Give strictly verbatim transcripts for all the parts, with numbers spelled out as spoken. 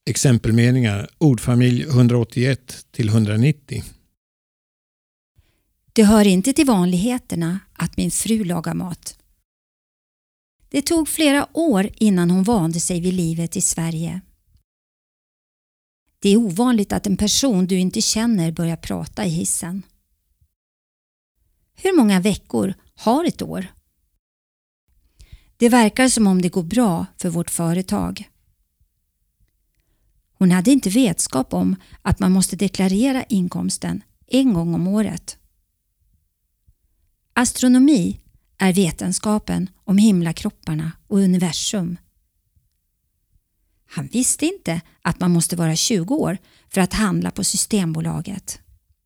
Exempelmeningar ordfamilj hundraåttioett till hundranittio. Det hör inte till vanligheterna att min fru lagar mat. Det tog flera år innan hon vande sig vid livet i Sverige. Det är ovanligt att en person du inte känner börjar prata i hissen. Hur många veckor har ett år? Det verkar som om det går bra för vårt företag. Hon hade inte vetskap om att man måste deklarera inkomsten en gång om året. Astronomi är vetenskapen om himlakropparna och universum. Han visste inte att man måste vara tjugo år för att handla på Systembolaget.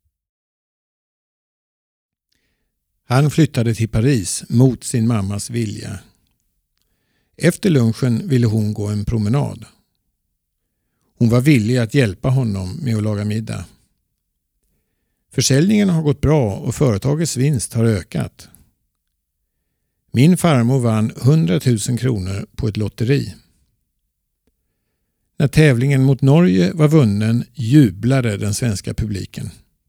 Han flyttade till Paris mot sin mammas vilja. Efter lunchen ville hon gå en promenad. Hon var villig att hjälpa honom med att laga middag. Försäljningen har gått bra och företagets vinst har ökat. Min farmor vann hundratusen kronor på ett lotteri. När tävlingen mot Norge var vunnen jublade den svenska publiken.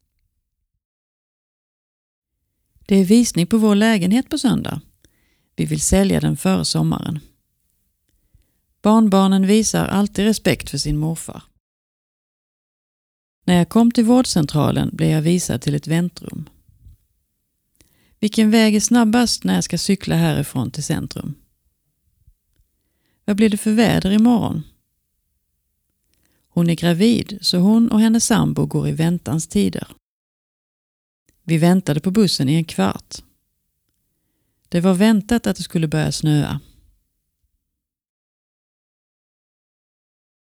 Det är visning på vår lägenhet på söndag. Vi vill sälja den före sommaren. Barnbarnen visar alltid respekt för sin morfar. När jag kom till vårdcentralen blev jag visad till ett väntrum. Vilken väg är snabbast när jag ska cykla härifrån till centrum? Vad blir det för väder imorgon? Hon är gravid så hon och hennes sambo går i väntans tider. Vi väntade på bussen i en kvart. Det var väntat att det skulle börja snöa.